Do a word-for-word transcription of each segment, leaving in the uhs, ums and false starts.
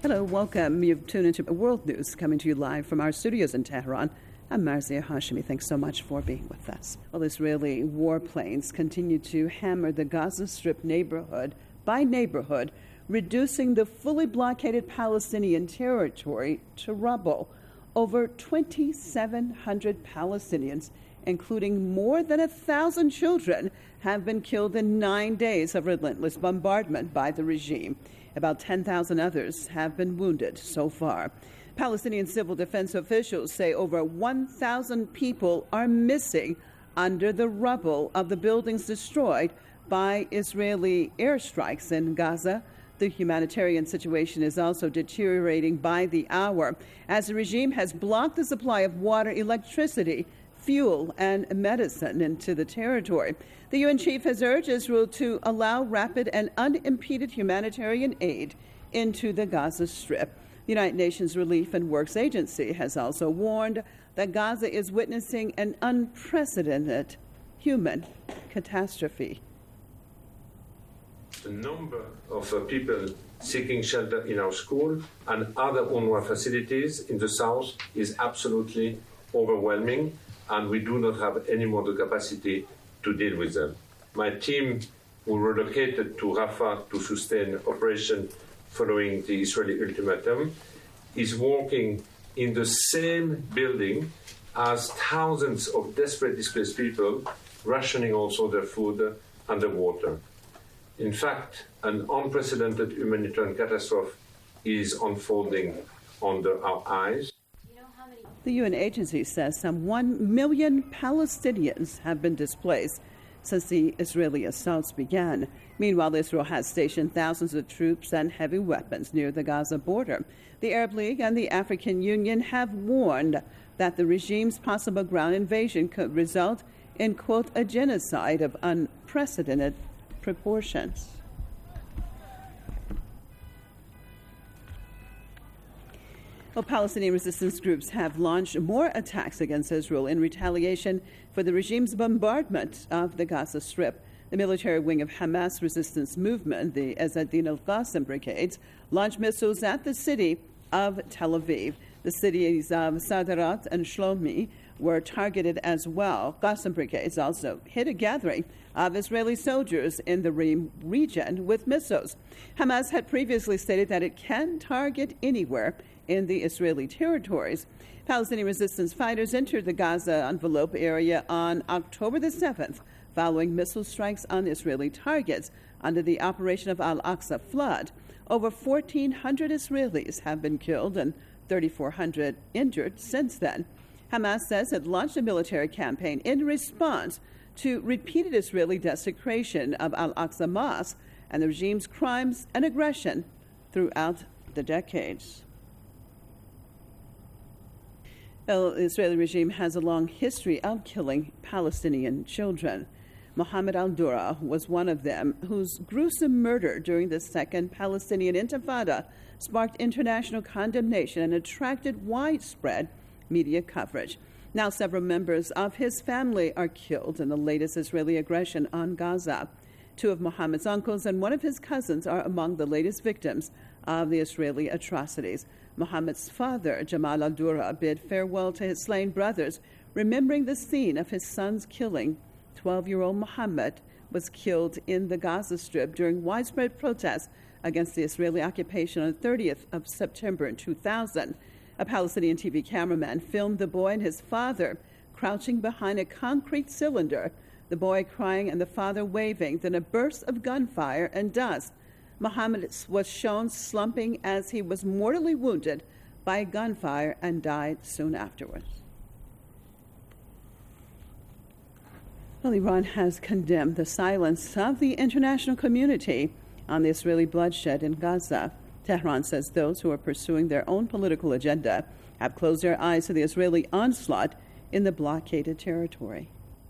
Hello, welcome. You've tuned into World News, coming to you live from our studios in Tehran. I'm Marzia Hashemi. Thanks so much for being with us. Well, Israeli warplanes continue to hammer the Gaza Strip neighborhood by neighborhood, reducing the fully blockaded Palestinian territory to rubble. Over twenty-seven hundred Palestinians, including more than a thousand children, have been killed in nine days of relentless bombardment by the regime. About ten thousand others have been wounded so far. Palestinian civil defense officials say over one thousand people are missing under the rubble of the buildings destroyed by Israeli airstrikes in Gaza. The humanitarian situation is also deteriorating by the hour as the regime has blocked the supply of water, electricity, fuel, and medicine into the territory. The U N chief has urged Israel to allow rapid and unimpeded humanitarian aid into the Gaza Strip. The United Nations Relief and Works Agency has also warned that Gaza is witnessing an unprecedented human catastrophe. The number of uh, people seeking shelter in our school and other UNRWA facilities in the south is absolutely overwhelming, and we do not have any more the capacity to deal with them. My team, who relocated to Rafah to sustain operation following the Israeli ultimatum, is working in the same building as thousands of desperate displaced people, rationing also their food and their water. In fact, an unprecedented humanitarian catastrophe is unfolding under our eyes. The U N agency says some one million Palestinians have been displaced since the Israeli assaults began. Meanwhile, Israel has stationed thousands of troops and heavy weapons near the Gaza border. The Arab League and the African Union have warned that the regime's possible ground invasion could result in, quote, a genocide of unprecedented proportions. Well, Palestinian resistance groups have launched more attacks against Israel in retaliation for the regime's bombardment of the Gaza Strip. The military wing of Hamas resistance movement, the Izz ad-Din al-Qassam brigades, launched missiles at the city of Tel Aviv. The cities of Sderot and Shlomi were targeted as well. Qassam brigades also hit a gathering of Israeli soldiers in the Reem region with missiles. Hamas had previously stated that it can target anywhere in the Israeli territories. Palestinian resistance fighters entered the Gaza envelope area on October the seventh, following missile strikes on Israeli targets under the operation of Al-Aqsa Flood. Over fourteen hundred Israelis have been killed and thirty-four hundred injured since then. Hamas says it launched a military campaign in response to repeated Israeli desecration of Al-Aqsa Mosque and the regime's crimes and aggression throughout the decades. The Israeli regime has a long history of killing Palestinian children. Mohammed al-Dura was one of them, whose gruesome murder during the Second Palestinian Intifada sparked international condemnation and attracted widespread media coverage. Now several members of his family are killed in the latest Israeli aggression on Gaza. Two of Mohammed's uncles and one of his cousins are among the latest victims of the Israeli atrocities. Mohammed's father, Jamal al-Dura, bid farewell to his slain brothers, remembering the scene of his son's killing. twelve-year-old Mohammed was killed in the Gaza Strip during widespread protests against the Israeli occupation on the thirtieth of September in two thousand. A Palestinian T V cameraman filmed the boy and his father crouching behind a concrete cylinder, the boy crying and the father waving, then a burst of gunfire and dust. Mohammed was shown slumping as he was mortally wounded by gunfire and died soon afterwards. Well, Iran has condemned the silence of the international community on the Israeli bloodshed in Gaza. Tehran says those who are pursuing their own political agenda have closed their eyes to the Israeli onslaught in the blockaded territory.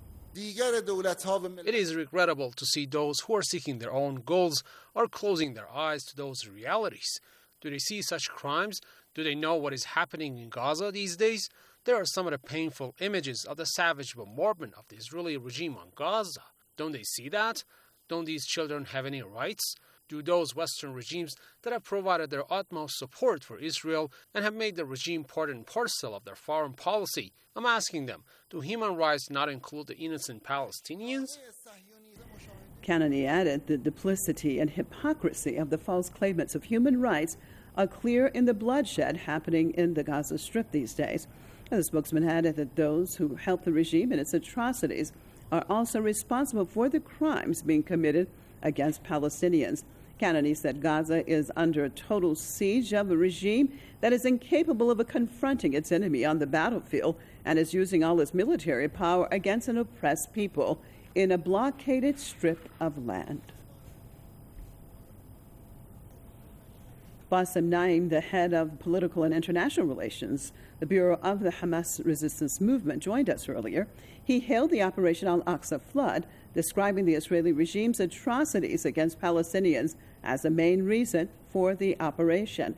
It is regrettable to see those who are seeking their own goals are closing their eyes to those realities. Do they see such crimes? Do they know what is happening in Gaza these days? There are some of the painful images of the savage bombardment of the Israeli regime on Gaza. Don't they see that? Don't these children have any rights? do those Western regimes that have provided their utmost support for Israel and have made the regime part and parcel of their foreign policy? I'm asking them, do human rights not include the innocent Palestinians? Kanani added the duplicity and hypocrisy of the false claimants of human rights are clear in the bloodshed happening in the Gaza Strip these days. And the spokesman added that those who help the regime in its atrocities are also responsible for the crimes being committed against Palestinians. Kanani said Gaza is under a total siege of a regime that is incapable of confronting its enemy on the battlefield and is using all its military power against an oppressed people in a blockaded strip of land. Bassem Naim, the head of political and international relations, the Bureau of the Hamas resistance movement, joined us earlier. He hailed the Operation Al-Aqsa flood, describing the Israeli regime's atrocities against Palestinians as the main reason for the operation.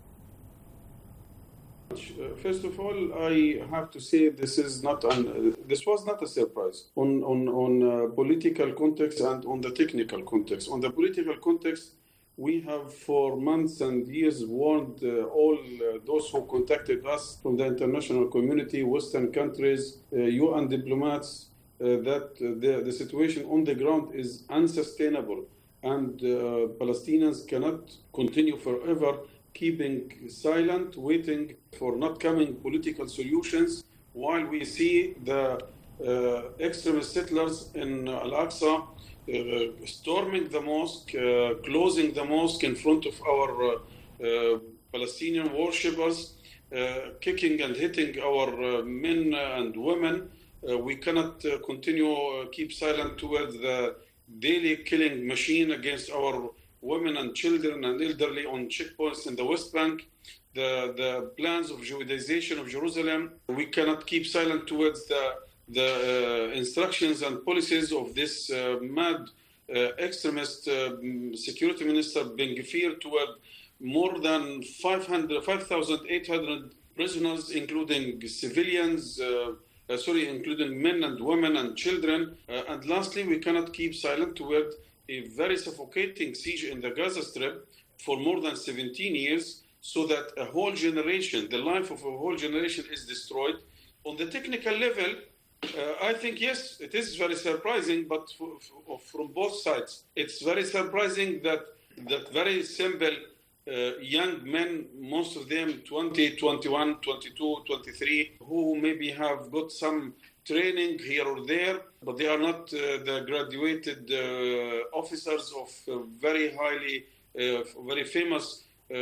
First of all, I have to say this is not an, uh, this was not a surprise on on on uh, political context and on the technical context. On the political context, we have for months and years warned uh, all uh, those who contacted us from the international community, Western countries, uh, U N diplomats, uh, that uh, the, the situation on the ground is unsustainable and uh, Palestinians cannot continue forever keeping silent, waiting for not coming political solutions while we see the uh, extremist settlers in Al-Aqsa Uh, storming the mosque, uh, closing the mosque in front of our uh, uh, Palestinian worshippers, uh, kicking and hitting our uh, men and women. Uh, we cannot uh, continue, uh, keep silent towards the daily killing machine against our women and children and elderly on checkpoints in the West Bank. The, the plans of Judaization of Jerusalem. We cannot keep silent towards the the uh, instructions and policies of this uh, mad uh, extremist uh, security minister Ben Gvir toward more than five thousand eight hundred prisoners, including civilians, uh, uh, sorry, including men and women and children. Uh, and lastly, we cannot keep silent toward a very suffocating siege in the Gaza Strip for more than seventeen years, so that a whole generation, the life of a whole generation is destroyed. On the technical level, Uh, I think, yes, it is very surprising, but f- f- from both sides. It's very surprising that that very simple uh, young men, most of them twenty, twenty-one, twenty-two, twenty-three, who maybe have got some training here or there, but they are not uh, the graduated uh, officers of uh, very highly, uh, very famous uh,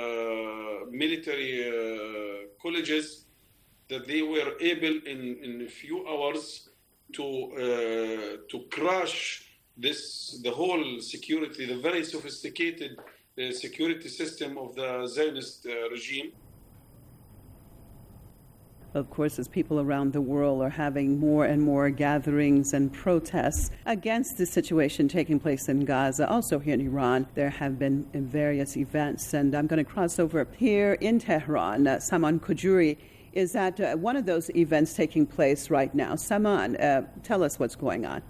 military uh, colleges, that they were able in, in a few hours to uh, to crush this the whole security, the very sophisticated uh, security system of the Zionist uh, regime. Of course, as people around the world are having more and more gatherings and protests against the situation taking place in Gaza, also here in Iran, there have been various events. And I'm going to cross over here in Tehran. Uh, Saman Kujuri is at uh, one of those events taking place right now. Saman, uh, tell us what's going on.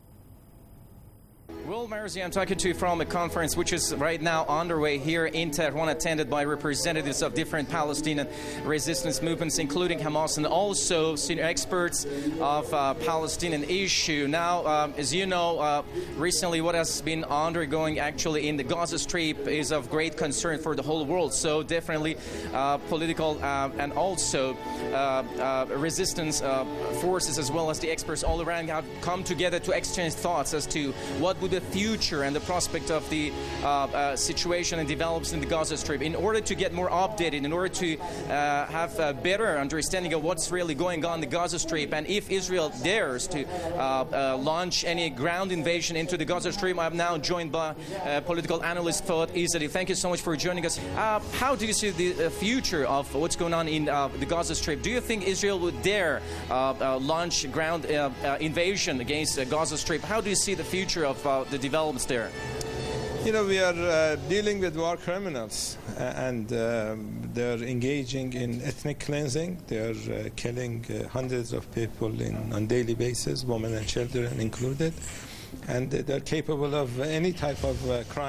Well, Marzi, I'm talking to you from a conference which is right now underway here in Tehran, attended by representatives of different Palestinian resistance movements, including Hamas, and also senior experts of uh, Palestinian issue. Now, um, as you know, uh, recently what has been undergoing actually in the Gaza Strip is of great concern for the whole world. So definitely uh, political uh, and also uh, uh, resistance uh, forces, as well as the experts all around, have come together to exchange thoughts as to what would the future and the prospect of the uh, uh, situation and develops in the Gaza Strip. In order to get more updated, in order to uh, have a better understanding of what's really going on in the Gaza Strip, and if Israel dares to uh, uh, launch any ground invasion into the Gaza Strip, I'm now joined by uh, political analyst Fouad Izzadi. Thank you so much for joining us. Uh, how do you see the uh, future of what's going on in uh, the Gaza Strip? Do you think Israel would dare uh, uh, launch ground uh, uh, invasion against the Gaza Strip? How do you see the future of uh, the developments there? You know, we are uh, dealing with war criminals, uh, and um, they're engaging in ethnic cleansing. They're uh, killing uh, hundreds of people in, on daily basis, women and children included, and they're capable of any type of uh, crime.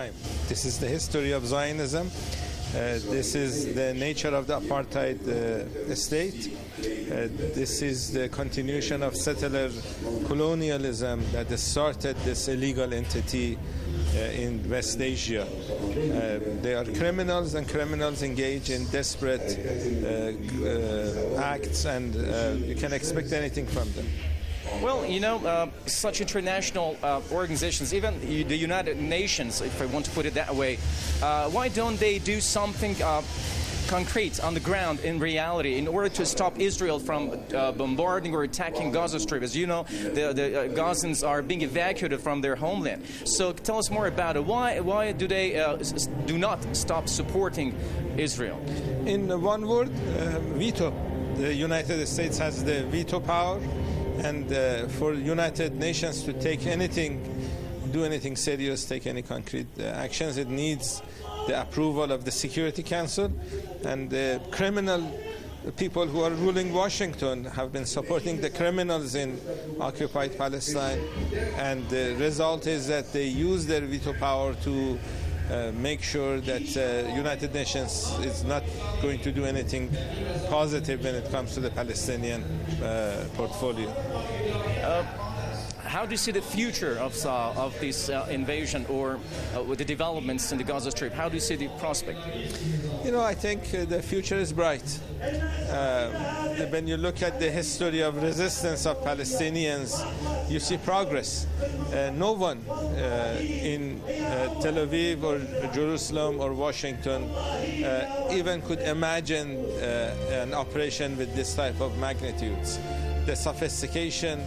This is the history of Zionism. Uh, this is the nature of the apartheid uh, state. Uh, this is the continuation of settler colonialism that started this illegal entity uh, in West Asia. Uh, they are criminals, and criminals engage in desperate uh, uh, acts, and uh, you can expect anything from them. Well, you know, uh, such international uh, organizations, even the United Nations, if I want to put it that way, uh, why don't they do something uh, concrete on the ground in reality in order to stop Israel from uh, bombarding or attacking Gaza Strip? As you know, the, the uh, Gazans are being evacuated from their homeland. So tell us more about it. Why, why do they uh, s- do not stop supporting Israel? In one word, uh, veto. The United States has the veto power. And uh, for United Nations to take anything, do anything serious, take any concrete uh, actions, it needs the approval of the Security Council. And the criminal people who are ruling Washington have been supporting the criminals in occupied Palestine. And the result is that they use their veto power to Uh, make sure that uh, United Nations is not going to do anything positive when it comes to the Palestinian uh, portfolio. Uh, how do you see the future of uh, of this uh, invasion or uh, with the developments in the Gaza Strip? How do you see the prospect? You know, I think uh, the future is bright. Uh, when you look at the history of resistance of Palestinians, you see progress. Uh, no one uh, in uh, Tel Aviv or Jerusalem or Washington uh, even could imagine uh, an operation with this type of magnitudes. The sophistication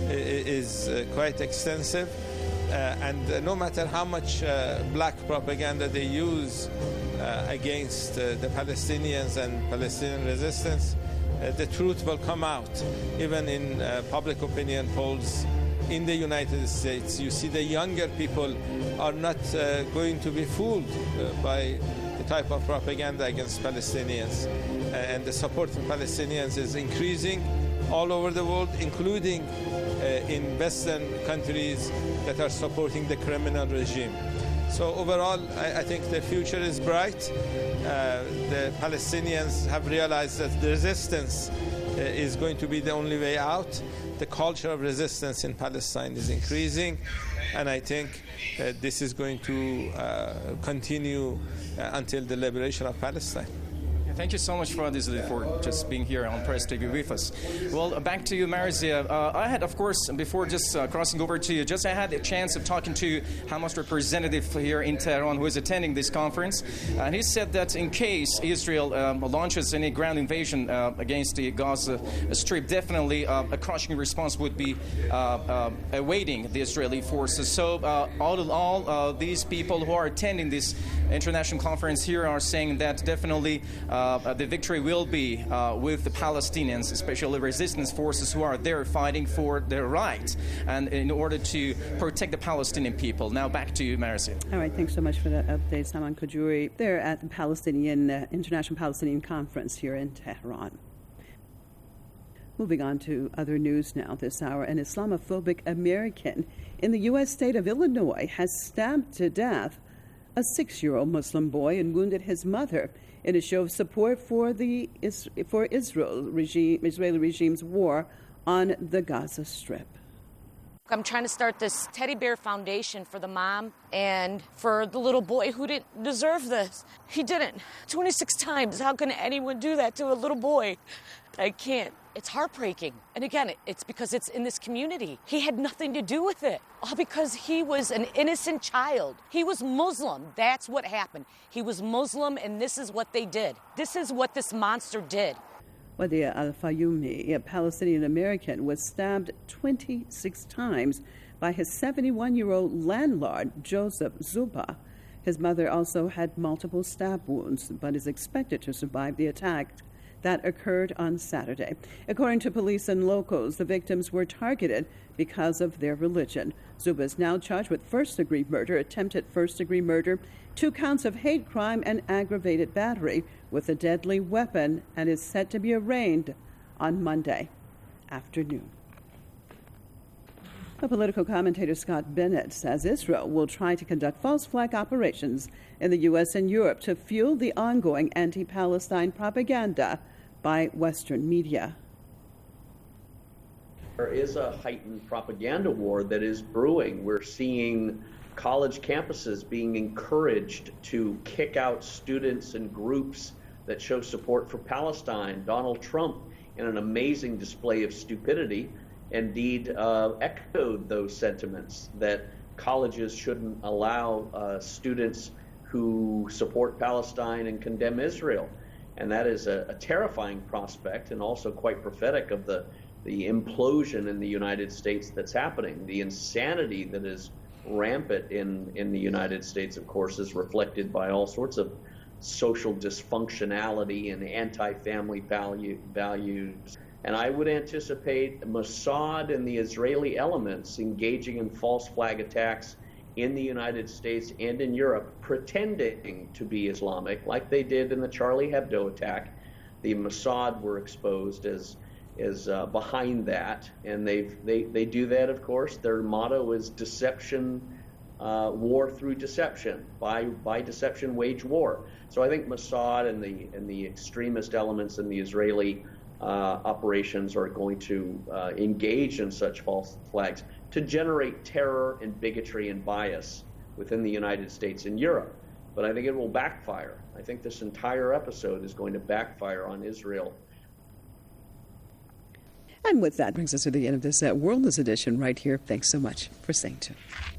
is uh, quite extensive, uh, and uh, no matter how much uh, black propaganda they use uh, against uh, the Palestinians and Palestinian resistance, uh, the truth will come out. Even in uh, public opinion polls in the United States, you see the younger people are not uh, going to be fooled uh, by the type of propaganda against Palestinians. Uh, and the support for Palestinians is increasing all over the world, including uh, in Western countries that are supporting the criminal regime. So overall, I, I think the future is bright. Uh, the Palestinians have realized that the resistance uh, is going to be the only way out. The culture of resistance in Palestine is increasing, and I think uh, this is going to uh, continue uh, until the liberation of Palestine. Thank you so much for this, for just being here on Press T V with us. Well, back to you, Marzieh. Uh, I had, of course, before just uh, crossing over to you, just I had a chance of talking to Hamas representative here in Tehran who is attending this conference. And he said that in case Israel um, launches any ground invasion uh, against the Gaza Strip, definitely uh, a crushing response would be uh, uh, awaiting the Israeli forces. So uh, all in all, uh, these people who are attending this international conference here are saying that definitely uh, Uh, the victory will be uh, with the Palestinians, especially resistance forces who are there fighting for their rights and in order to protect the Palestinian people. Now back to you, Marzieh. All right, thanks so much for that update, Saman Khajouri. They're at the Palestinian uh, International Palestinian Conference here in Tehran. Moving on to other news now this hour, an Islamophobic American in the U S state of Illinois has stabbed to death a six-year-old Muslim boy and wounded his mother in a show of support for the for Israel regime, Israeli regime's war on the Gaza Strip. I'm trying to start this teddy bear foundation for the mom and for the little boy who didn't deserve this. He didn't. twenty-six times. How can anyone do that to a little boy? I can't. It's heartbreaking. And again, it's because it's in this community. He had nothing to do with it. All because he was an innocent child. He was Muslim. That's what happened. He was Muslim, and this is what they did. This is what this monster did. Wadia Al-Fayumi, a Palestinian American, was stabbed twenty-six times by his seventy-one-year-old landlord, Joseph Zuba. His mother also had multiple stab wounds, but is expected to survive the attack that occurred on Saturday. According to police and locals, the victims were targeted because of their religion. Zuba is now charged with first-degree murder, attempted first-degree murder, two counts of hate crime, and aggravated battery with a deadly weapon, and is set to be arraigned on Monday afternoon. A political commentator Scott Bennett says Israel will try to conduct false flag operations in the U S and Europe to fuel the ongoing anti-Palestine propaganda by Western media. There is a heightened propaganda war that is brewing. We're seeing college campuses being encouraged to kick out students and groups that show support for Palestine. Donald Trump, in an amazing display of stupidity, indeed uh, echoed those sentiments that colleges shouldn't allow uh, students who support Palestine and condemn Israel. And that is a, a terrifying prospect and also quite prophetic of the, the implosion in the United States that's happening. The insanity that is rampant in, in the United States, of course, is reflected by all sorts of social dysfunctionality and anti-family value, values. And I would anticipate Mossad and the Israeli elements engaging in false flag attacks in the United States and in Europe, pretending to be Islamic, like they did in the Charlie Hebdo attack. The Mossad were exposed as is uh, behind that, and they've, they they do that, of course. Their motto is deception, uh, war through deception. By by deception, wage war. So I think Mossad and the and the extremist elements in the Israeli uh, operations are going to uh, engage in such false flags to generate terror and bigotry and bias within the United States and Europe. But I think it will backfire. I think this entire episode is going to backfire on Israel. And with that brings us to the end of this uh, World News edition right here. Thanks so much for staying tuned.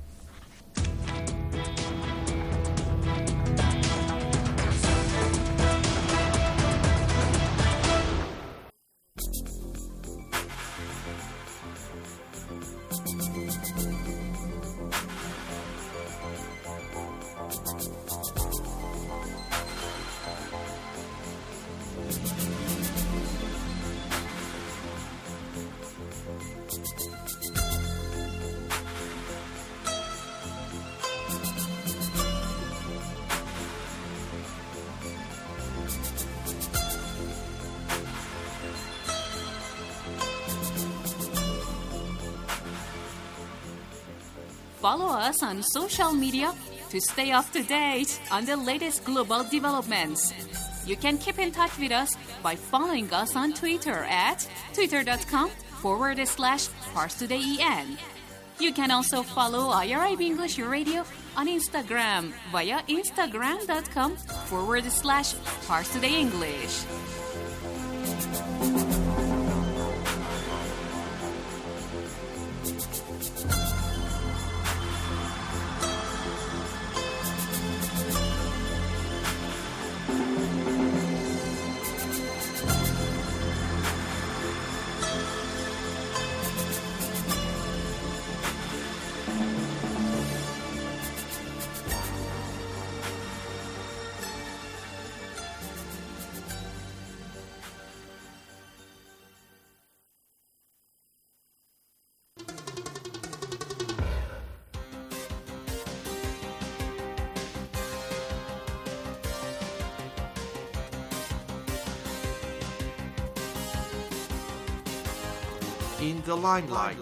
Follow us on social media to stay up to date on the latest global developments. You can keep in touch with us by following us on Twitter at twitter.com forward slash ParsTodayEN. You can also follow I R I B English Radio on Instagram via instagram.com forward slash ParsTodayEnglish. In the limelight.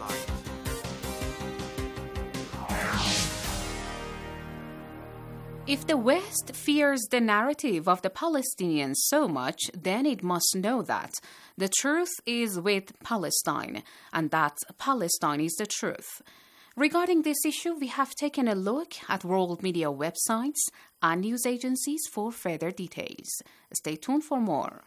If the West fears the narrative of the Palestinians so much, then it must know that the truth is with Palestine, and that Palestine is the truth. Regarding this issue, we have taken a look at world media websites and news agencies for further details. Stay tuned for more.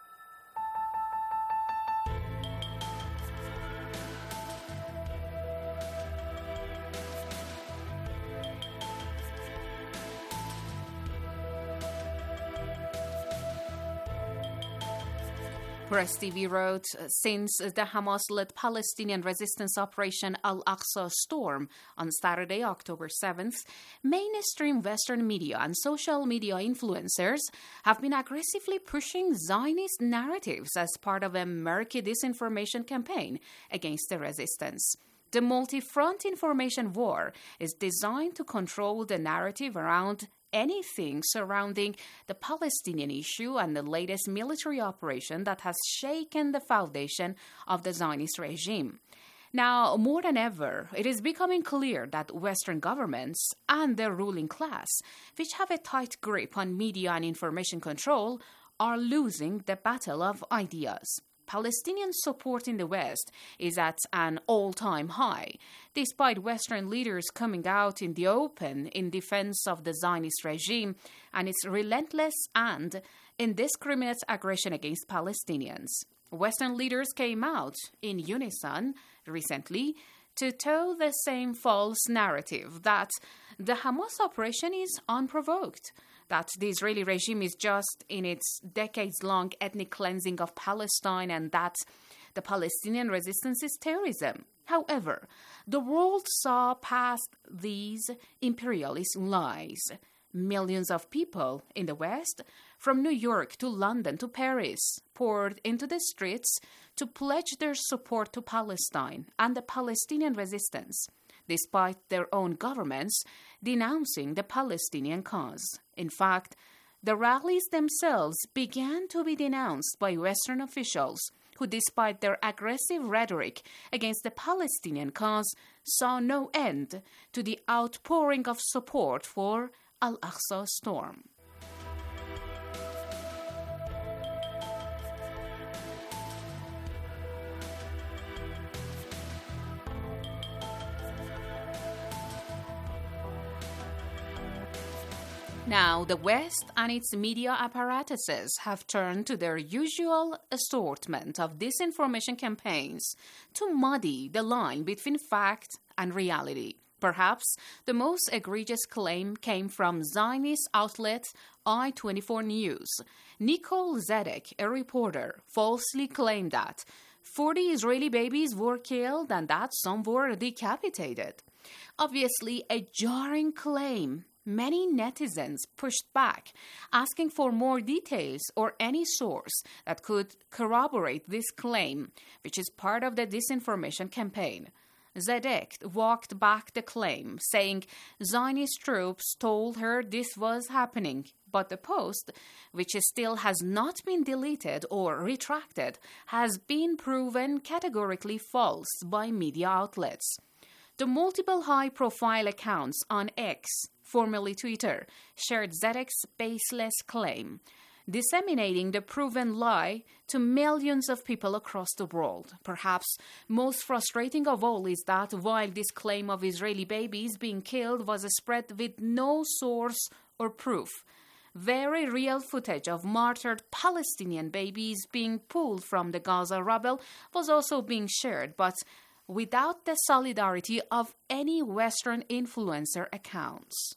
Press T V wrote, since the Hamas-led Palestinian resistance operation Al-Aqsa Storm on Saturday, October seventh, mainstream Western media and social media influencers have been aggressively pushing Zionist narratives as part of a murky disinformation campaign against the resistance. The multi-front information war is designed to control the narrative around anything surrounding the Palestinian issue and the latest military operation that has shaken the foundation of the Zionist regime. Now, more than ever, it is becoming clear that Western governments and their ruling class, which have a tight grip on media and information control, are losing the battle of ideas. Palestinian support in the West is at an all-time high, despite Western leaders coming out in the open in defense of the Zionist regime and its relentless and indiscriminate aggression against Palestinians. Western leaders came out in unison recently to tow the same false narrative that the Hamas operation is unprovoked, that the Israeli regime is just in its decades-long ethnic cleansing of Palestine, and that the Palestinian resistance is terrorism. However, the world saw past these imperialist lies. Millions of people in the West, from New York to London to Paris, poured into the streets to pledge their support to Palestine and the Palestinian resistance, despite their own governments denouncing the Palestinian cause. In fact, the rallies themselves began to be denounced by Western officials who, despite their aggressive rhetoric against the Palestinian cause, saw no end to the outpouring of support for Al-Aqsa Storm. Now, the West and its media apparatuses have turned to their usual assortment of disinformation campaigns to muddy the line between fact and reality. Perhaps the most egregious claim came from Zionist outlet I twenty-four News. Nicole Zedek, a reporter, falsely claimed that forty Israeli babies were killed and that some were decapitated. Obviously, a jarring claim. Many netizens pushed back, asking for more details or any source that could corroborate this claim, which is part of the disinformation campaign. Zedek walked back the claim, saying Zionist troops told her this was happening, but the post, which still has not been deleted or retracted, has been proven categorically false by media outlets. The multiple high-profile accounts on X, formerly Twitter, shared Zedek's baseless claim, disseminating the proven lie to millions of people across the world. Perhaps most frustrating of all is that while this claim of Israeli babies being killed was spread with no source or proof, very real footage of martyred Palestinian babies being pulled from the Gaza rubble was also being shared, but without the solidarity of any Western influencer accounts.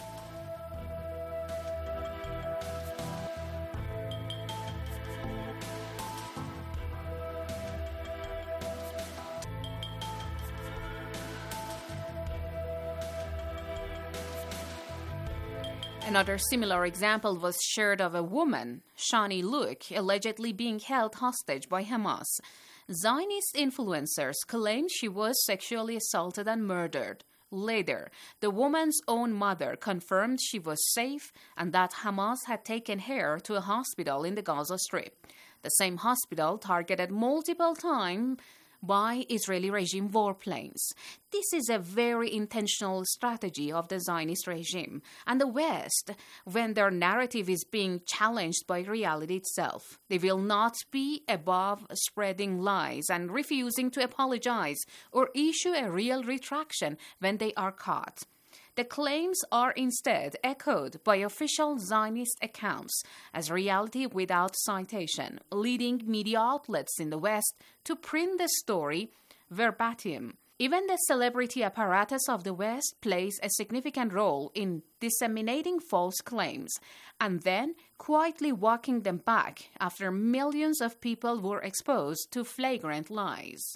Another similar example was shared of a woman, Shani Luke, allegedly being held hostage by Hamas. Zionist influencers claimed she was sexually assaulted and murdered. Later, the woman's own mother confirmed she was safe and that Hamas had taken her to a hospital in the Gaza Strip, the same hospital targeted multiple times by Israeli regime warplanes. This is a very intentional strategy of the Zionist regime and the West when their narrative is being challenged by reality itself. They will not be above spreading lies and refusing to apologize or issue a real retraction when they are caught. The claims are instead echoed by official Zionist accounts as reality without citation, leading media outlets in the West to print the story verbatim. Even the celebrity apparatus of the West plays a significant role in disseminating false claims and then quietly walking them back after millions of people were exposed to flagrant lies.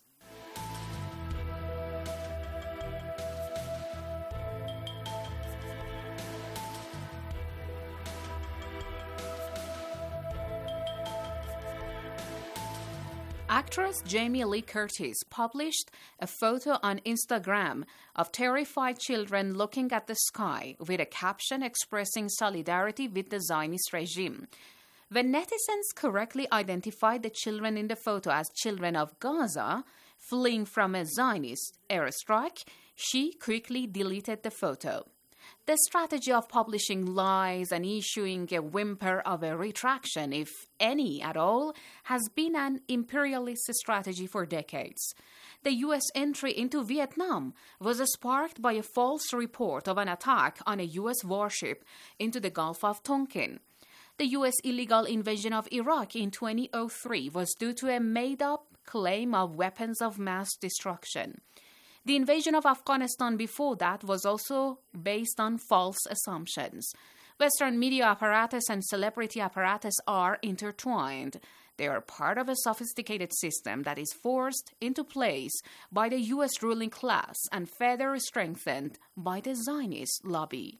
Actress Jamie Lee Curtis published a photo on Instagram of terrified children looking at the sky with a caption expressing solidarity with the Zionist regime. When netizens correctly identified the children in the photo as children of Gaza, fleeing from a Zionist airstrike, she quickly deleted the photo. The strategy of publishing lies and issuing a whimper of a retraction, if any at all, has been an imperialist strategy for decades. The U S entry into Vietnam was sparked by a false report of an attack on a U S warship into the Gulf of Tonkin. The U S illegal invasion of Iraq in two thousand three was due to a made-up claim of weapons of mass destruction. The invasion of Afghanistan before that was also based on false assumptions. Western media apparatus and celebrity apparatus are intertwined. They are part of a sophisticated system that is forced into place by the U S ruling class and further strengthened by the Zionist lobby.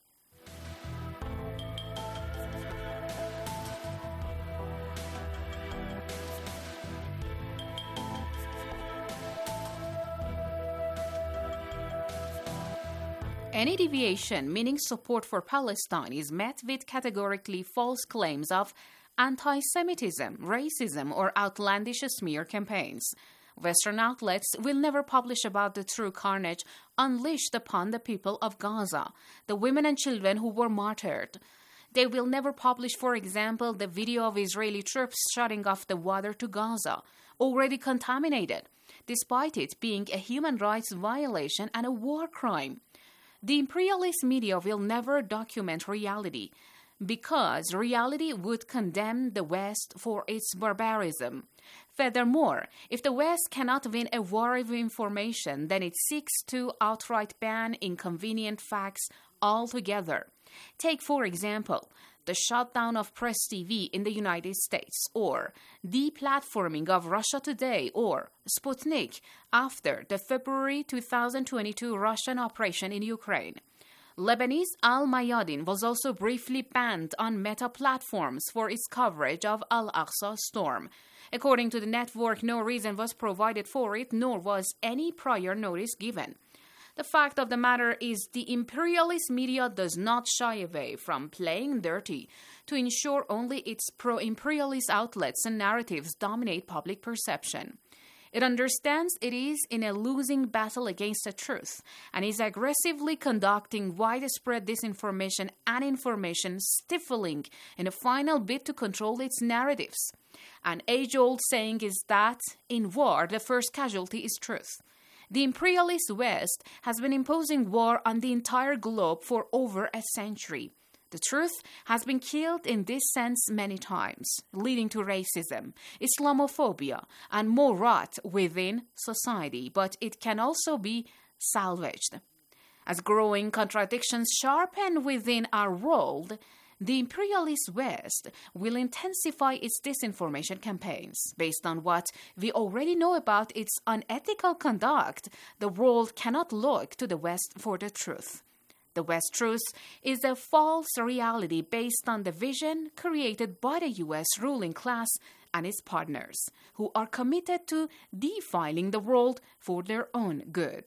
Any deviation, meaning support for Palestine, is met with categorically false claims of anti-Semitism, racism, or outlandish smear campaigns. Western outlets will never publish about the true carnage unleashed upon the people of Gaza, the women and children who were martyred. They will never publish, for example, the video of Israeli troops shutting off the water to Gaza, already contaminated, despite it being a human rights violation and a war crime. The imperialist media will never document reality, because reality would condemn the West for its barbarism. Furthermore, if the West cannot win a war of information, then it seeks to outright ban inconvenient facts altogether. Take, for example, the shutdown of Press T V in the United States, or deplatforming of Russia Today or Sputnik after the February two thousand twenty-two Russian operation in Ukraine. Lebanese Al Mayadin was also briefly banned on Meta platforms for its coverage of Al-Aqsa storm. According to the network, no reason was provided for it, nor was any prior notice given. The fact of the matter is the imperialist media does not shy away from playing dirty to ensure only its pro-imperialist outlets and narratives dominate public perception. It understands it is in a losing battle against the truth and is aggressively conducting widespread disinformation and information stifling in a final bid to control its narratives. An age-old saying is that in war, the first casualty is truth. The imperialist West has been imposing war on the entire globe for over a century. The truth has been killed in this sense many times, leading to racism, Islamophobia, and more rot within society, but it can also be salvaged. As growing contradictions sharpen within our world, the imperialist West will intensify its disinformation campaigns. Based on what we already know about its unethical conduct, the world cannot look to the West for the truth. The West truth is a false reality based on the vision created by the U S ruling class and its partners, who are committed to defiling the world for their own good.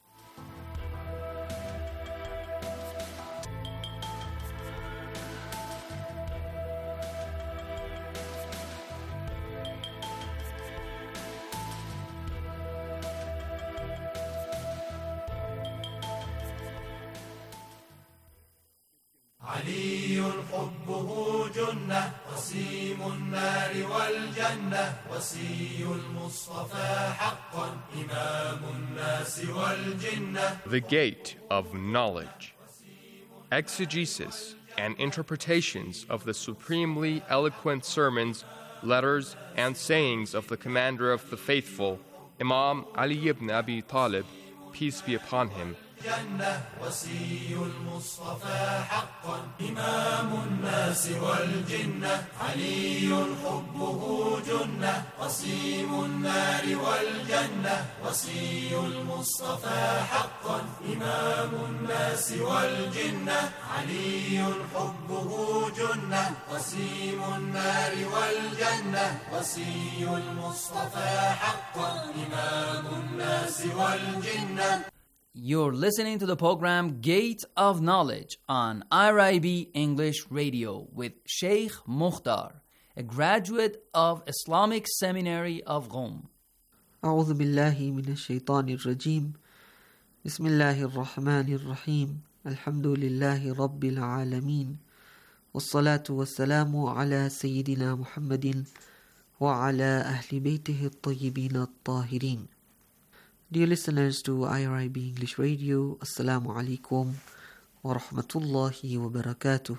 علي حبه جنة وسيم النار والجنة وسي المصطفى حقا إمام الناس والجنة. The Gate of Knowledge. Exegesis and interpretations of the supremely eloquent sermons, letters, and sayings of the Commander of the Faithful, Imam Ali ibn Abi Talib, peace be upon him, جنة وسي المصطفى حقا إمام الناس والجنة علي حبه جنة وسيم النار والجنة وسي المصطفى حقا إمام الناس والجنة علي حبه جنة وسيم النار والجنة وسي المصطفى حقا إمام الناس والجنة. You're listening to the program Gate of Knowledge on R I B English Radio with Sheikh Mukhtar, a graduate of Islamic Seminary of Qom. أعوذ بالله من الشيطان الرجيم بسم الله الرحمن الرحيم الحمد لله رب العالمين والصلاة والسلام على سيدنا محمد وعلى أهل بيته الطيبين الطاهرين. Dear listeners to I R I B English Radio, Assalamu alaikum wa rahmatullahi wa barakatuh.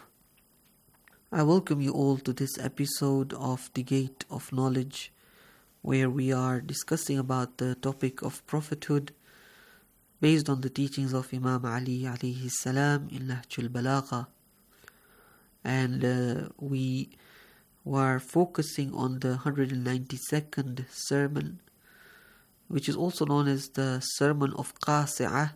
I welcome you all to this episode of The Gate of Knowledge, where we are discussing about the topic of prophethood based on the teachings of Imam Ali alayhi salam in Nahjul Balagha. And uh, we were focusing on the one hundred ninety-second sermon, which is also known as the Sermon of Qasi'ah.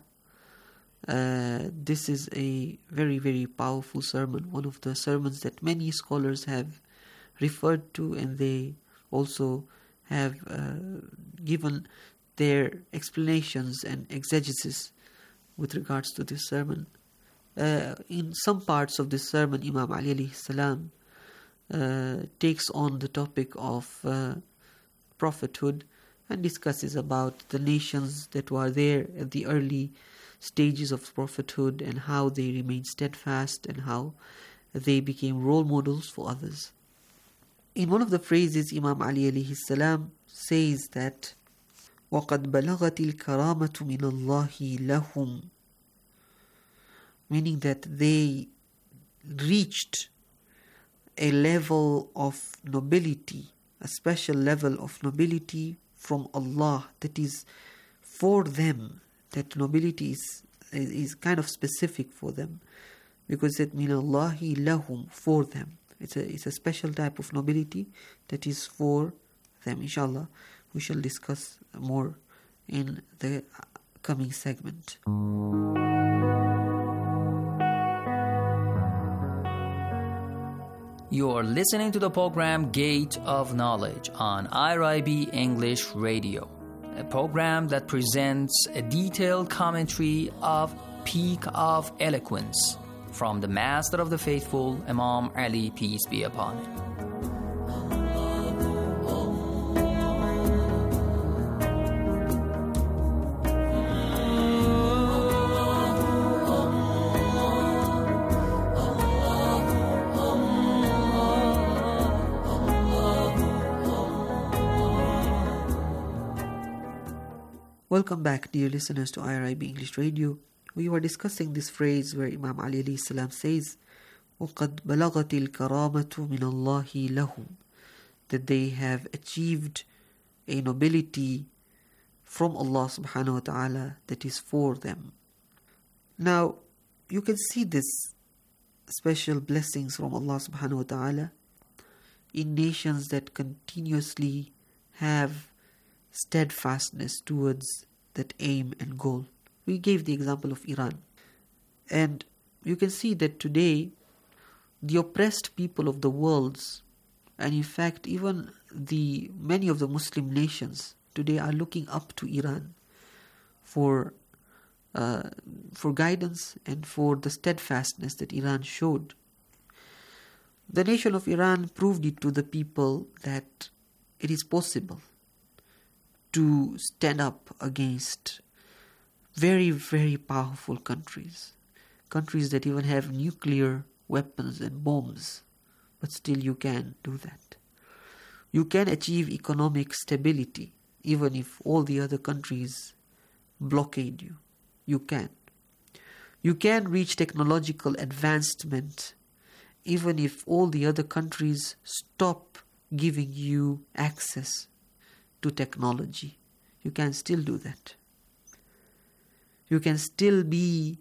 Uh, this is a very, very powerful sermon, one of the sermons that many scholars have referred to, and they also have uh, given their explanations and exegesis with regards to this sermon. Uh, in some parts of this sermon, Imam Ali alayhi salam uh, takes on the topic of uh, prophethood and discusses about the nations that were there at the early stages of prophethood and how they remained steadfast and how they became role models for others. In one of the phrases, Imam Ali alayhi salam says that وَقَدْ بَلَغَتِ الْكَرَامَةُ مِنَ اللَّهِ لَهُمْ, meaning that they reached a level of nobility, a special level of nobility from Allah that is for them. That nobility is, is kind of specific for them, because it means Allahi lahum, for them. It's a, it's a special type of nobility that is for them. Inshallah, we shall discuss more in the coming segment. You're listening to the program Gate of Knowledge on I R I B English Radio, a program that presents a detailed commentary of Peak of Eloquence from the Master of the Faithful, Imam Ali, peace be upon him. Welcome back, dear listeners, to I R I B English Radio. We were discussing this phrase where Imam Ali alayhi salam says, وَقَدْ بَلَغَتِ الْكَرَامَةُ مِنَ اللَّهِ لَهُمْ, that they have achieved a nobility from Allah subhanahu wa ta'ala that is for them. Now, you can see this special blessings from Allah subhanahu wa ta'ala in nations that continuously have steadfastness towards that aim and goal. We gave the example of Iran, and you can see that today the oppressed people of the world, and in fact even the many of the Muslim nations today, are looking up to Iran for uh, for guidance and for the steadfastness that Iran showed. The nation of Iran proved it to the people that it is possible to stand up against very, very powerful countries. Countries that even have nuclear weapons and bombs. But still you can do that. You can achieve economic stability even if all the other countries blockade you. You can. You can reach technological advancement even if all the other countries stop giving you access to technology. You can still do that. You can still be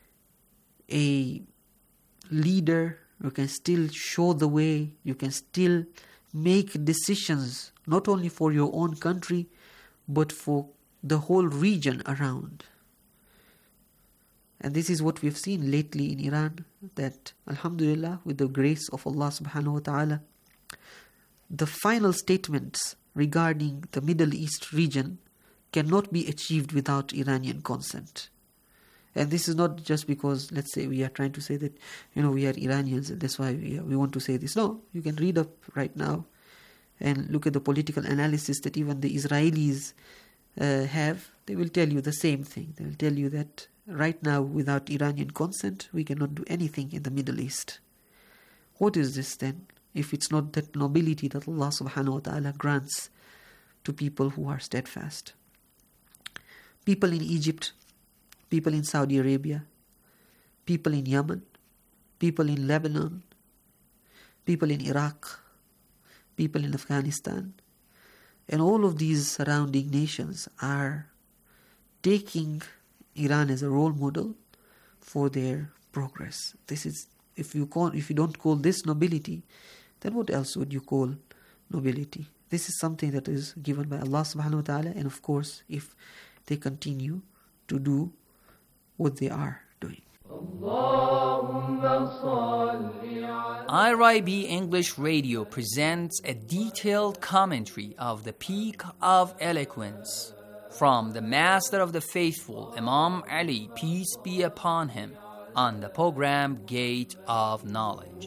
a leader. You can still show the way. You can still make decisions not only for your own country but for the whole region around. And this is what we've seen lately in Iran, that Alhamdulillah, with the grace of Allah subhanahu wa ta'ala, the final statements regarding the Middle East region cannot be achieved without Iranian consent. And this is not just because, let's say, we are trying to say that, you know, we are Iranians and that's why we, we want to say this. No, you can read up right now and look at the political analysis that even the Israelis uh, have, they will tell you the same thing. They will tell you that right now, without Iranian consent, we cannot do anything in the Middle East. What is this then, if it's not that nobility that Allah subhanahu wa ta'ala grants to people who are steadfast? People in Egypt, people in Saudi Arabia, people in Yemen, people in Lebanon, people in Iraq, people in Afghanistan, and all of these surrounding nations are taking Iran as a role model for their progress. This is, if you call, if you don't call this nobility, then what else would you call nobility? This is something that is given by Allah subhanahu wa ta'ala, and of course, if they continue to do what they are doing. I R I B English Radio presents a detailed commentary of the Peak of Eloquence from the Master of the Faithful, Imam Ali, peace be upon him, on the program Gate of Knowledge.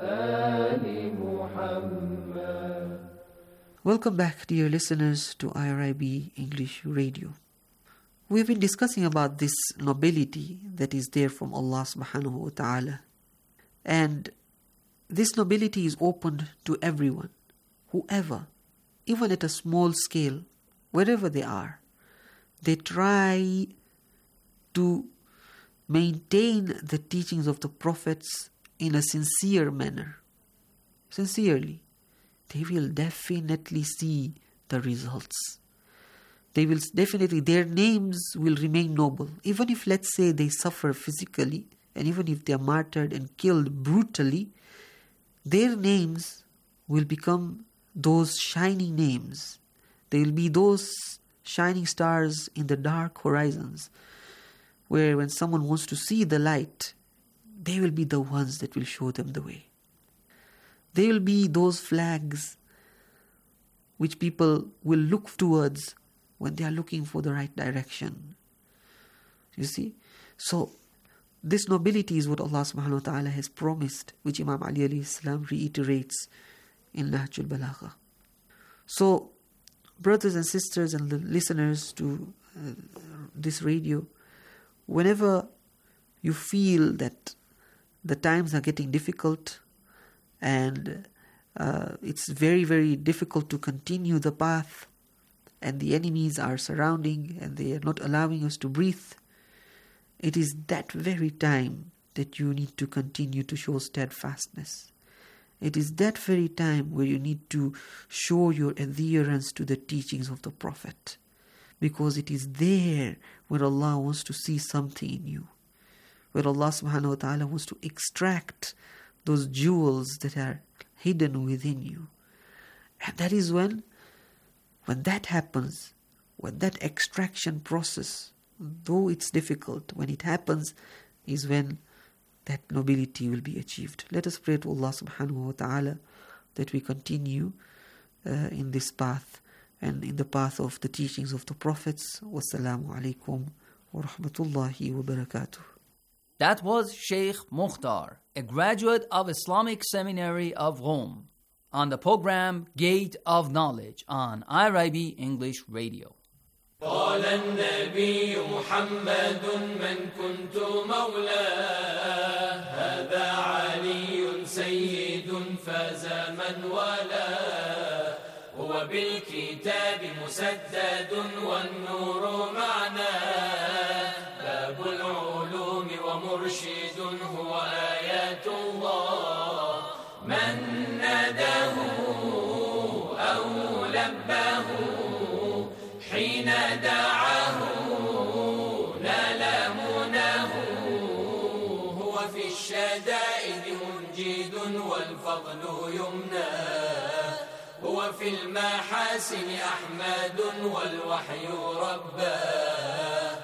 Welcome back, dear listeners, to I R I B English Radio. We've been discussing about this nobility that is there from Allah subhanahu wa ta'ala. And this nobility is opened to everyone, whoever, even at a small scale, wherever they are. They try to maintain the teachings of the prophets in a sincere manner. Sincerely. They will definitely see the results. They will definitely, their names will remain noble. Even if, let's say, they suffer physically, and even if they are martyred and killed brutally, their names will become those shining names. They will be those shining stars in the dark horizons, where when someone wants to see the light, they will be the ones that will show them the way. They will be those flags which people will look towards when they are looking for the right direction. You see? So, this nobility is what Allah subhanahu wa ta'ala has promised, which Imam Ali alayhi salam reiterates in Nahjul Balagha. So, brothers and sisters and the listeners to uh, this radio, whenever you feel that the times are getting difficult and uh, it's very, very difficult to continue the path, and the enemies are surrounding and they are not allowing us to breathe, it is that very time that you need to continue to show steadfastness. It is that very time where you need to show your adherence to the teachings of the Prophet, because it is there where Allah wants to see something in you, where Allah subhanahu wa ta'ala wants to extract those jewels that are hidden within you. And that is when When that happens, when that extraction process, though it's difficult, when it happens, is when that nobility will be achieved. Let us pray to Allah subhanahu wa ta'ala that we continue uh, in this path and in the path of the teachings of the prophets. Wassalamu alaikum wa rahmatullahi wa barakatuh. That was Sheikh Mukhtar, a graduate of Islamic Seminary of Rome, on the program Gate of Knowledge on I R I B English Radio. قال النبي محمد من كنت مولاه هذا علي سيد فاز من والاه هو بالكتاب مسدد والنور معناه باب العلوم ومرشد هو آيات الله من ناداه أو لباه حين دعاه نال مناه هو في الشدائد منجد والفضل يمناه هو في المحاسن أحمد والوحي رباه.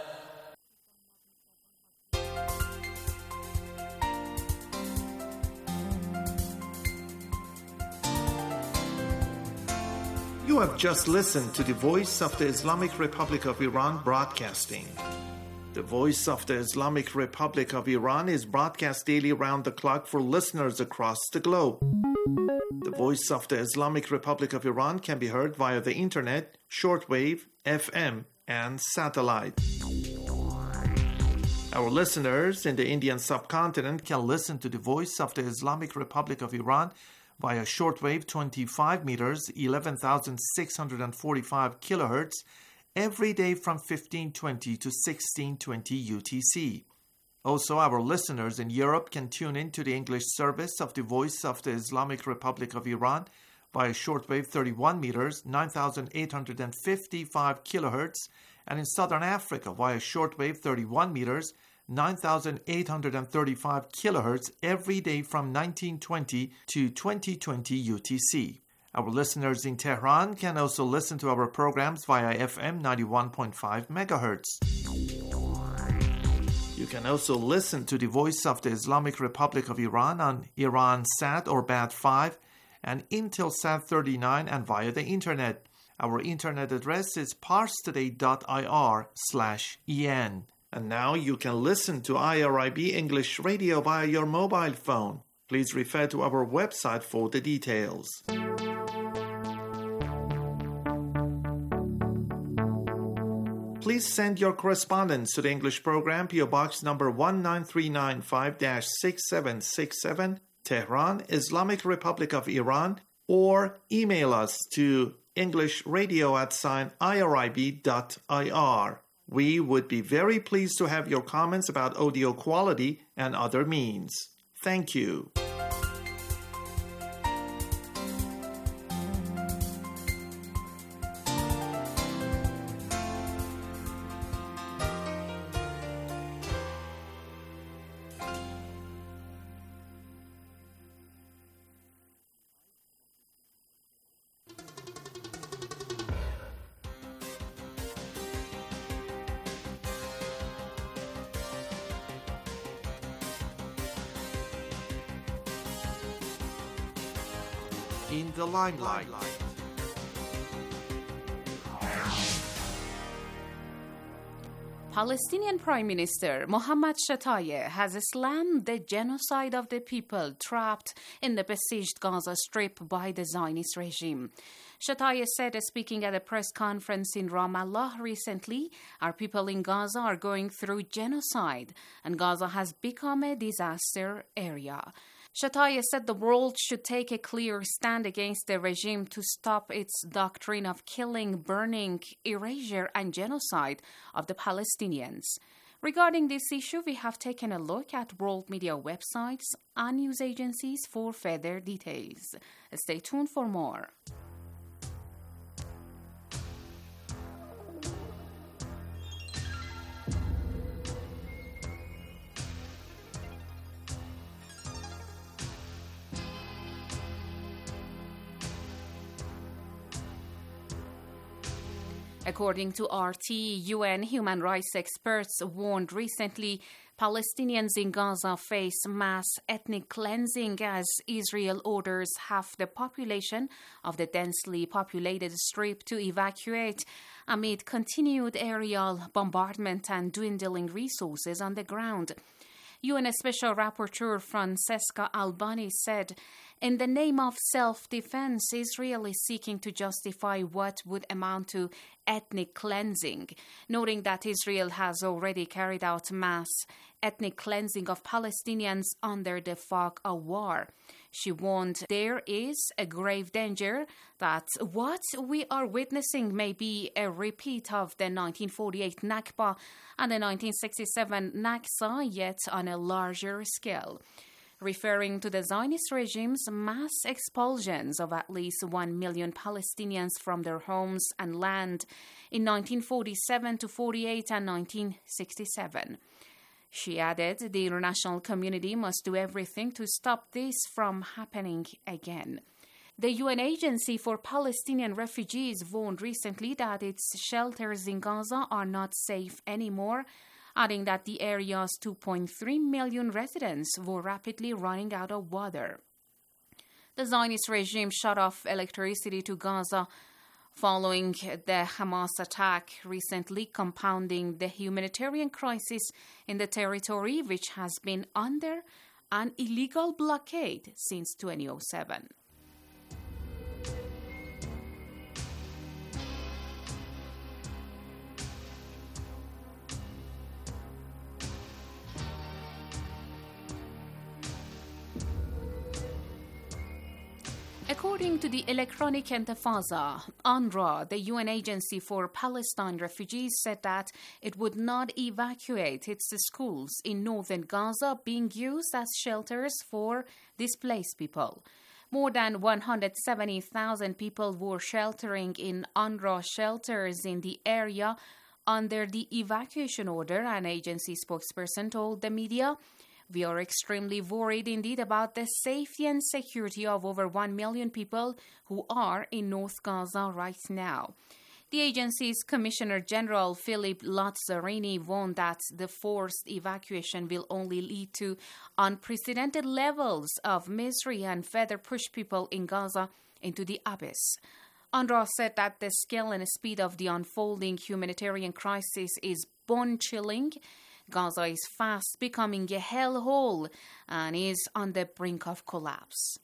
You have just listened to the Voice of the Islamic Republic of Iran broadcasting. The Voice of the Islamic Republic of Iran is broadcast daily around the clock for listeners across the globe. The Voice of the Islamic Republic of Iran can be heard via the internet, shortwave, F M, and satellite. Our listeners in the Indian subcontinent can listen to the Voice of the Islamic Republic of Iran via shortwave twenty-five meters, eleven thousand six hundred forty-five kilohertz, every day from fifteen twenty to sixteen twenty U T C. Also, our listeners in Europe can tune in to the English service of the Voice of the Islamic Republic of Iran via shortwave thirty-one meters, nine thousand eight hundred fifty-five kilohertz, and in Southern Africa via shortwave thirty-one meters, nine thousand eight hundred thirty-five kilohertz every day from nineteen twenty to twenty twenty U T C. Our listeners in Tehran can also listen to our programs via F M ninety-one point five megahertz. You can also listen to the Voice of the Islamic Republic of Iran on Iransat or Bat five and Intelsat thirty-nine and via the internet. Our internet address is parstoday.ir slash en. And now you can listen to I R I B English Radio via your mobile phone. Please refer to our website for the details. Please send your correspondence to the English program, P O Box number one nine three nine five dash six seven six seven, Tehran, Islamic Republic of Iran, or email us to englishradio at sign irib dot ir. We would be very pleased to have your comments about audio quality and other means. Thank you. In the limelight. Palestinian Prime Minister Mohammad Shtayyeh has slammed the genocide of the people trapped in the besieged Gaza Strip by the Zionist regime. Shtayyeh said, speaking at a press conference in Ramallah recently, our people in Gaza are going through genocide, and Gaza has become a disaster area. Shtayyeh said the world should take a clear stand against the regime to stop its doctrine of killing, burning, erasure, and genocide of the Palestinians. Regarding this issue, we have taken a look at world media websites and news agencies for further details. Stay tuned for more. According to R T, U N human rights experts warned recently Palestinians in Gaza face mass ethnic cleansing as Israel orders half the population of the densely populated Strip to evacuate amid continued aerial bombardment and dwindling resources on the ground. U N Special Rapporteur Francesca Albani said, in the name of self-defense, Israel is seeking to justify what would amount to ethnic cleansing, noting that Israel has already carried out mass ethnic cleansing of Palestinians under the fog of war. She warned there is a grave danger that what we are witnessing may be a repeat of the nineteen forty-eight Nakba and the nineteen sixty-seven Naksa, yet on a larger scale. Referring to the Zionist regime's mass expulsions of at least one million Palestinians from their homes and land in nineteen forty-seven to forty-eight and nineteen sixty-seven. She added, the international community must do everything to stop this from happening again. The U N Agency for Palestinian Refugees warned recently that its shelters in Gaza are not safe anymore, adding that the area's two point three million residents were rapidly running out of water. The Zionist regime shut off electricity to Gaza following the Hamas attack recently, compounding the humanitarian crisis in the territory, which has been under an illegal blockade since two thousand seven. According to the Electronic Intifada, UNRWA, the U N Agency for Palestine Refugees, said that it would not evacuate its schools in northern Gaza being used as shelters for displaced people. More than one hundred seventy thousand people were sheltering in UNRWA shelters in the area under the evacuation order, an agency spokesperson told the media. We are extremely worried indeed about the safety and security of over one million people who are in North Gaza right now. The agency's Commissioner General Philip Lazzarini warned that the forced evacuation will only lead to unprecedented levels of misery and further push people in Gaza into the abyss. UNRWA said that the scale and speed of the unfolding humanitarian crisis is bone-chilling. Gaza is fast becoming a hellhole and is on the brink of collapse.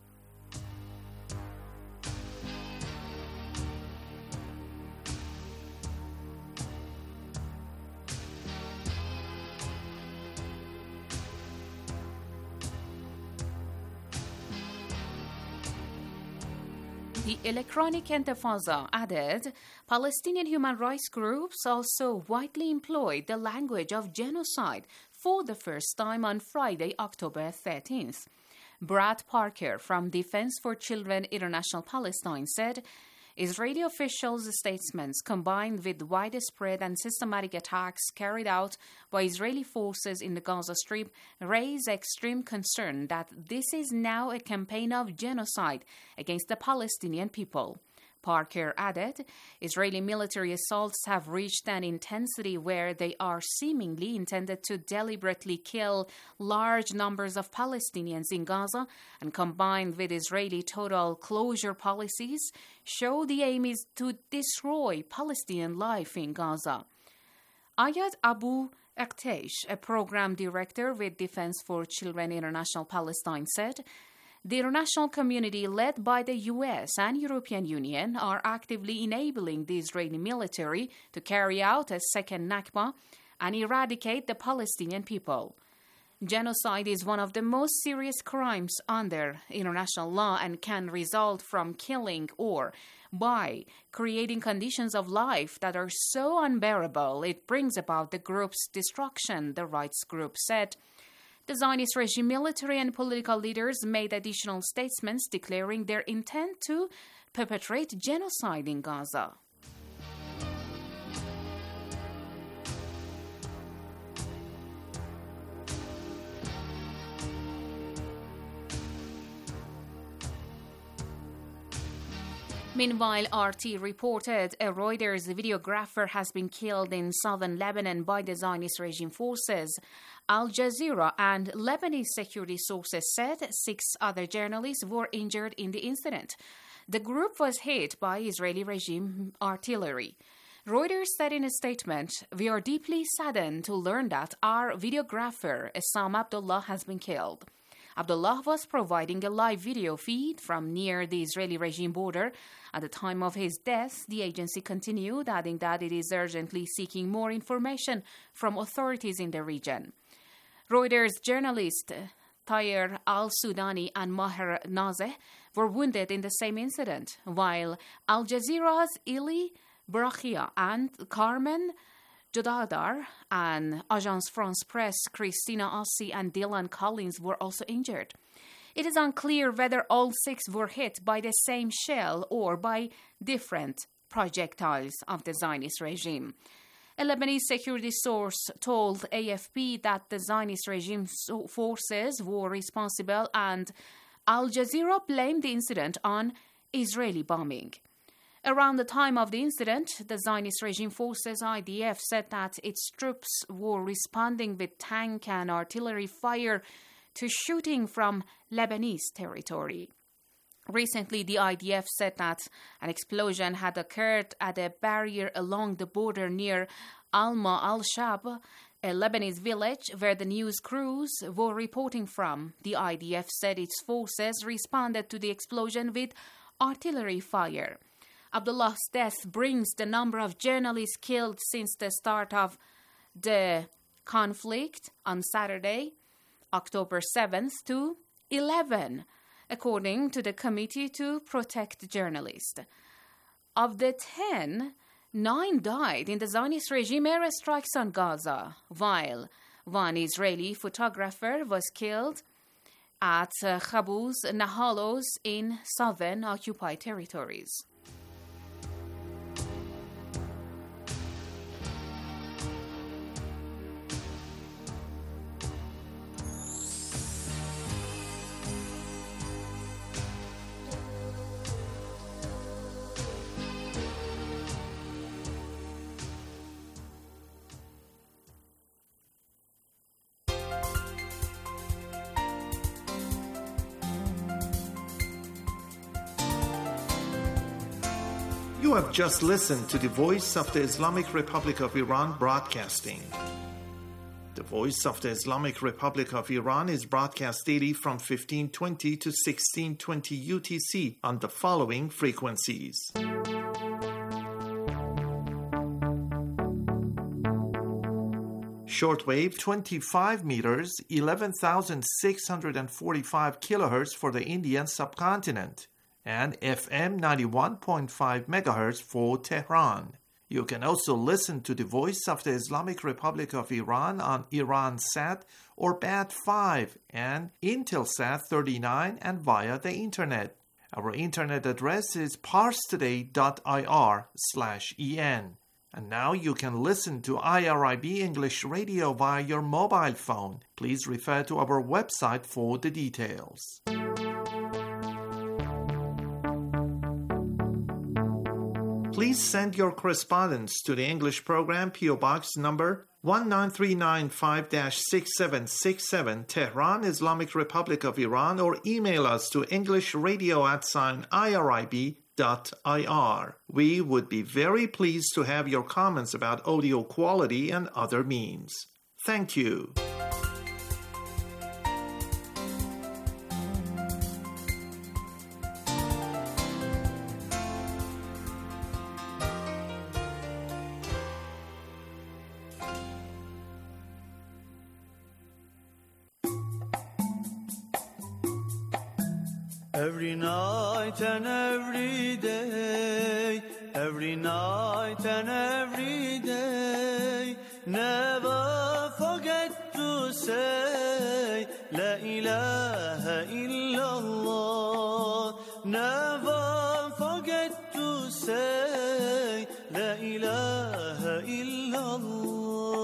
The Electronic Intifada added, Palestinian human rights groups also widely employed the language of genocide for the first time on Friday, October thirteenth. Brad Parker from Defense for Children International Palestine said, Israeli officials' statements, combined with widespread and systematic attacks carried out by Israeli forces in the Gaza Strip, raise extreme concern that this is now a campaign of genocide against the Palestinian people. Parker added, Israeli military assaults have reached an intensity where they are seemingly intended to deliberately kill large numbers of Palestinians in Gaza, and combined with Israeli total closure policies, show the aim is to destroy Palestinian life in Gaza. Ayad Abu Aktesh, a program director with Defense for Children International Palestine, said, the international community, led by the U S and European Union, are actively enabling the Israeli military to carry out a second Nakba and eradicate the Palestinian people. Genocide is one of the most serious crimes under international law and can result from killing or by creating conditions of life that are so unbearable it brings about the group's destruction, the rights group said. The Zionist regime military and political leaders made additional statements declaring their intent to perpetrate genocide in Gaza. Meanwhile, R T reported a Reuters videographer has been killed in southern Lebanon by the Zionist regime forces. Al Jazeera and Lebanese security sources said six other journalists were injured in the incident. The group was hit by Israeli regime artillery. Reuters said in a statement, we are deeply saddened to learn that our videographer, Essam Abdullah, has been killed. Abdullah was providing a live video feed from near the Israeli regime border. At the time of his death, the agency continued, adding that it is urgently seeking more information from authorities in the region. Reuters journalists Tayer al-Sudani and Maher Nazeh were wounded in the same incident, while Al Jazeera's Ili Brachia and Carmen Jodadar and Agence France Presse Christina Ossi and Dylan Collins were also injured. It is unclear whether all six were hit by the same shell or by different projectiles of the Zionist regime. A Lebanese security source told A F P that the Zionist regime forces were responsible, and Al Jazeera blamed the incident on Israeli bombing. Around the time of the incident, the Zionist regime forces, I D F, said that its troops were responding with tank and artillery fire to shooting from Lebanese territory. Recently, the I D F said that an explosion had occurred at a barrier along the border near Alma al-Shab, a Lebanese village where the news crews were reporting from. The I D F said its forces responded to the explosion with artillery fire. Abdullah's death brings the number of journalists killed since the start of the conflict on Saturday, October seventh, to eleven, according to the Committee to Protect Journalists. Of the ten, nine died in the Zionist regime airstrikes on Gaza, while one Israeli photographer was killed at uh, Khabuz Nahalos in southern occupied territories. You have just listened to the Voice of the Islamic Republic of Iran broadcasting. The Voice of the Islamic Republic of Iran is broadcast daily from fifteen twenty to sixteen twenty U T C on the following frequencies. Shortwave twenty-five meters, eleven thousand six hundred forty-five kilohertz for the Indian subcontinent, and F M ninety-one point five megahertz for Tehran. You can also listen to the Voice of the Islamic Republic of Iran on Iransat or B A T five and Intelsat thirty-nine and via the internet. Our internet address is parstoday.ir slash en. And now you can listen to I R I B English Radio via your mobile phone. Please refer to our website for the details. Please send your correspondence to the English program, P O Box number one nine three nine five dash six seven six seven, Tehran, Islamic Republic of Iran, or email us to englishradio at sign irib dot ir. We would be very pleased to have your comments about audio quality and other means. Thank you. Every night and every day, every night and every day, never forget to say La ilaha illallah. Never forget to say La ilaha illallah.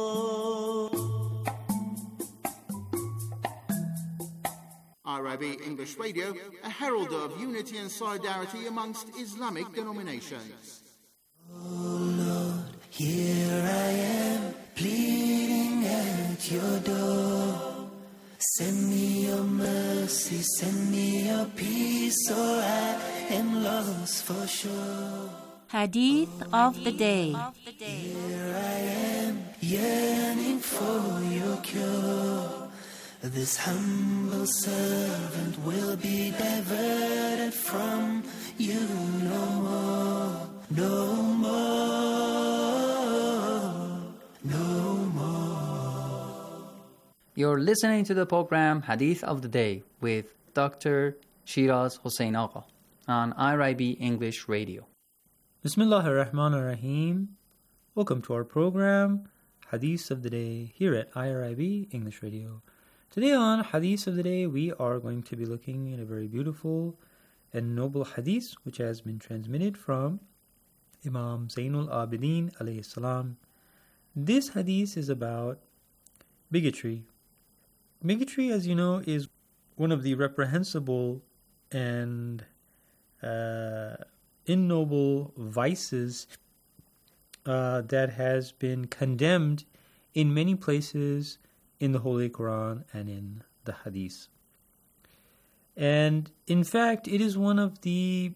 I R I B English Radio, a herald of unity and solidarity amongst Islamic denominations. Oh Lord, here I am, pleading at your door. Send me your mercy, send me your peace, or I am lost for sure. Hadith of the day. Here I am, yearning for your cure. This humble servant will be diverted from you no more, no more, no more. You're listening to the program Hadith of the Day with Doctor Shiraz Hossein Agha on I R I B English Radio. Bismillahir Rahmanir Rahim. Welcome to our program Hadith of the Day here at I R I B English Radio. Today on Hadith of the Day, we are going to be looking at a very beautiful and noble hadith which has been transmitted from Imam Zainul Abidin alayhi salam. This hadith is about bigotry. Bigotry, as you know, is one of the reprehensible and uh, ignoble vices uh, that has been condemned in many places in the Holy Quran and in the Hadith. And in fact, it is one of the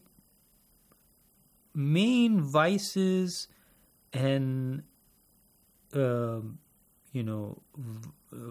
main vices and, uh, you know, v-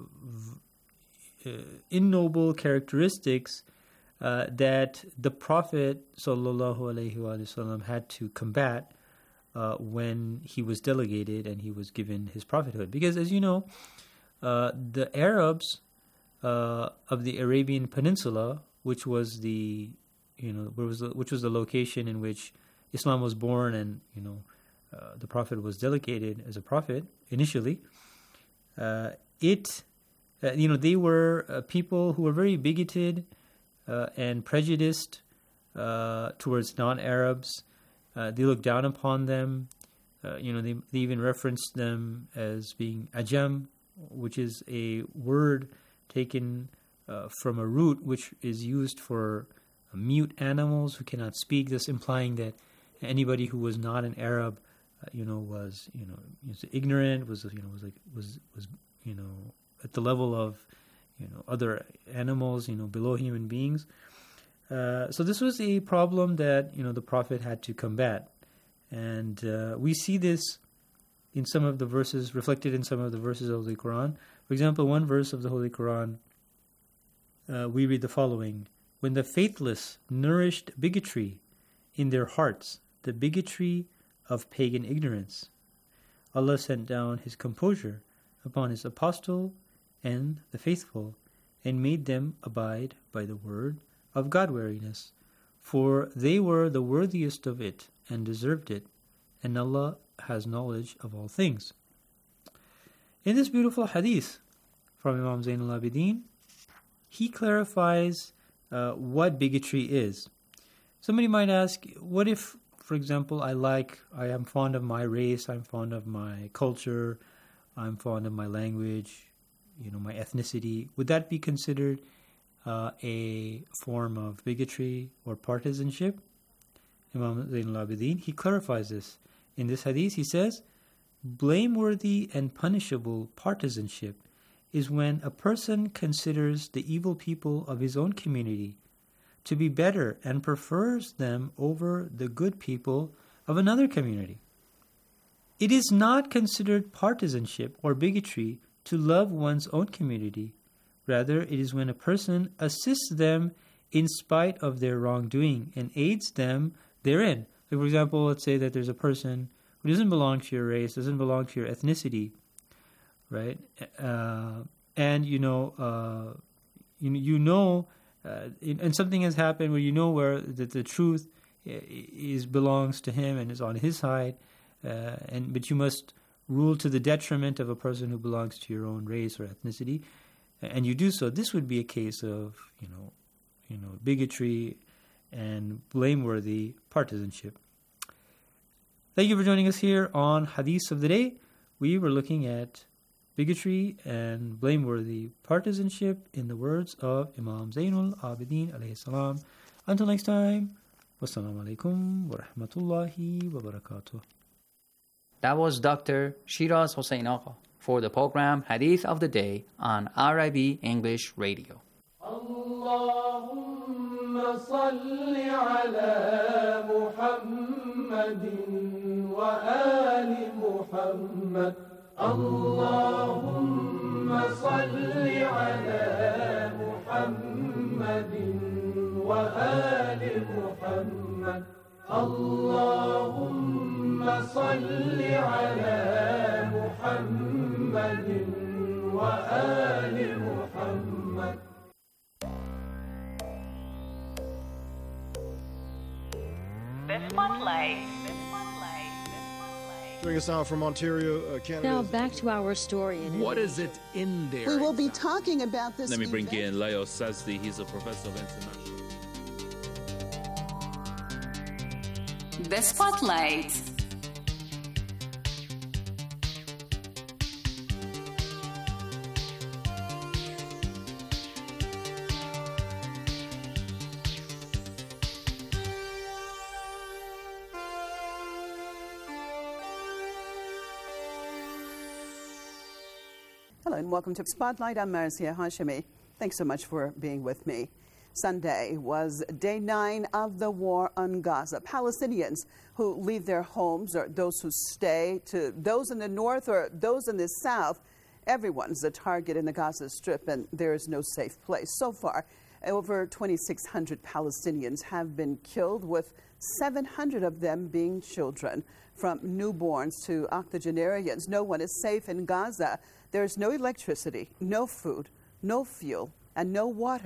v- uh, ignoble characteristics uh, that the Prophet sallallahu alaihi wasallam had to combat uh, when he was delegated and he was given his prophethood. Because, as you know, uh, the Arabs uh, of the Arabian Peninsula, which was the, you know, where was the, which was the location in which Islam was born, and you know, uh, the Prophet was delegated as a prophet initially. Uh, it, uh, you know, they were uh, people who were very bigoted uh, and prejudiced uh, towards non-Arabs. Uh, they looked down upon them. Uh, you know, they, they even referenced them as being ajam, which is a word taken uh, from a root which is used for uh, mute animals who cannot speak. Thus, implying that anybody who was not an Arab, uh, you know, was you know was ignorant, was you know was like was was you know at the level of you know other animals, you know, below human beings. Uh, so this was a problem that you know the Prophet had to combat, and uh, we see this in some of the verses, reflected in some of the verses of the Quran. For example, one verse of the Holy Quran, uh, we read the following: "When the faithless nourished bigotry in their hearts, the bigotry of pagan ignorance, Allah sent down His composure upon His apostle and the faithful, and made them abide by the word of God-wariness, for they were the worthiest of it and deserved it, and Allah has knowledge of all things." In this beautiful hadith from Imam Zain al-Abidin, he clarifies uh, what bigotry is. Somebody might ask, what if, for example, I like, I am fond of my race, I'm fond of my culture, I'm fond of my language, you know, my ethnicity. Would that be considered uh, a form of bigotry or partisanship? Imam Zain al-Abidin, he clarifies this. In this hadith, he says, blameworthy and punishable partisanship is when a person considers the evil people of his own community to be better and prefers them over the good people of another community. It is not considered partisanship or bigotry to love one's own community. Rather, it is when a person assists them in spite of their wrongdoing and aids them therein. Like, for example, let's say that there's a person who doesn't belong to your race, doesn't belong to your ethnicity, right? Uh, and, you know, uh, you, you know, uh, and something has happened where you know where that the truth is belongs to him and is on his side, uh, and but you must rule to the detriment of a person who belongs to your own race or ethnicity, and you do so. This would be a case of, you know, you know, bigotry and blameworthy partisanship. Thank you for joining us here on Hadith of the Day. We were looking at bigotry and blameworthy partisanship in the words of Imam Zainul Abidin alayhi salam. Until next time, wassalamu alaikum wa rahmatullahi wa barakatuh. That was Doctor Shiraz Hossein Agha for the program Hadith of the Day on R I B English Radio. Allahumma salli ala Muhammadin wa ali Muhammad. Allahumma salli ala Muhammadin wa ali Muhammad. Allahumma salli ala Muhammadin wa ali Muhammad. The Spotlight. Joining us now from Ontario, uh, Canada. Now back to our story. In what is it in there? We will be talking about this. Let me bring event. in Leo Sazdi. He's a professor of international. The Spotlight. Hello and welcome to Spotlight. I'm Marcia Hashemi. Thanks so much for being with me. Sunday was day nine of the war on Gaza. Palestinians who leave their homes, or those who stay, to those in the north or those in the south, everyone's a target in the Gaza Strip, and there is no safe place. So far, over twenty-six hundred Palestinians have been killed, with seven hundred of them being children, from newborns to octogenarians. No one is safe in Gaza. There is no electricity, no food, no fuel, and no water.